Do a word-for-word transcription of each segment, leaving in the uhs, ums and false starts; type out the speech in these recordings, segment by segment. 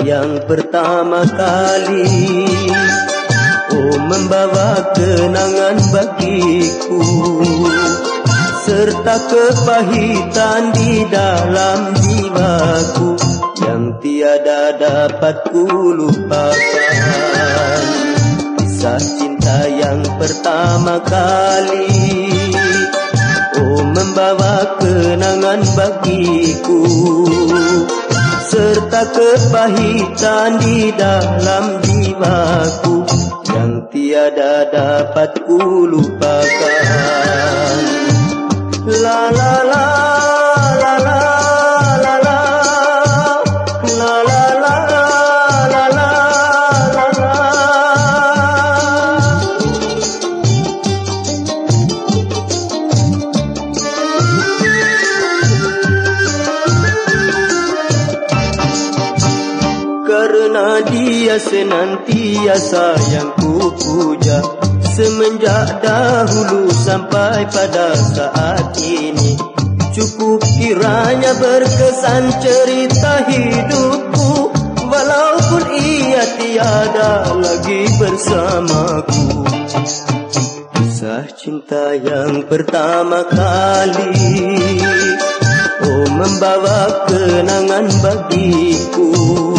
yang pertama kali. Oh, membawa kenangan bagiku, serta kepahitan di dalam jiwaku yang tiada dapat ku lupakan. Kisah cinta yang pertama kali, oh, membawa kenangan bagiku, serta kepahitan di dalam jiwaku yang tiada dapat ku lupakan. La la la la la la la la la la la la la la. Karena dia senantiasa yang ku puja, semenjak dahulu sampai pada saat ini. Cukup kiranya berkesan cerita hidupku, walaupun ia tiada lagi bersamaku. Kisah cinta yang pertama kali, oh, membawa kenangan bagiku,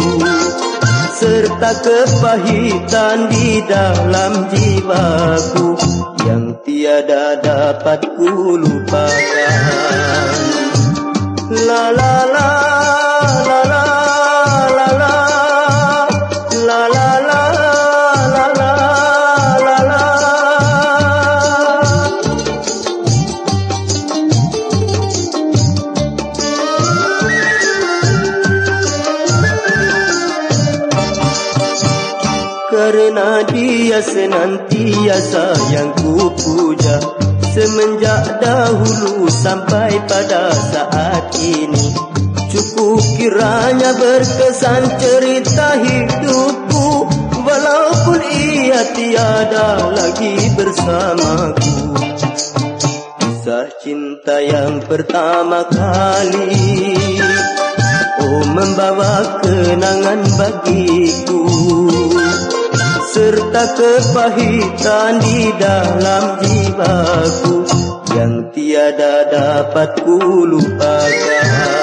serta kepahitan di dalam jiwaku yang tiada dapat ku lupakan. La la la la la la la la la la la la la la. Karena dia senantiasa yang ku puja, semenjak dahulu sampai pada saat ini. Cukup kiranya berkesan cerita hidupku, walaupun ia tiada lagi bersamaku. Kisah cinta yang pertama kali, oh, membawa kenangan bagiku, serta kepahitan di dalam jiwaku yang tiada dapat ku lupakan.